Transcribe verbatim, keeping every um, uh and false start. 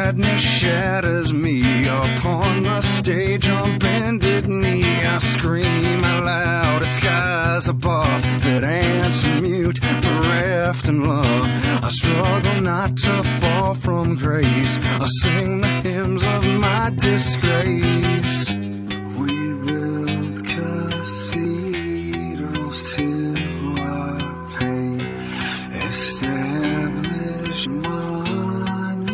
sadness shatters me. Upon the stage on bended knee, I scream out loud at skies above that answer mute, bereft in love. I struggle not to fall from grace. I sing the hymns of my disgrace.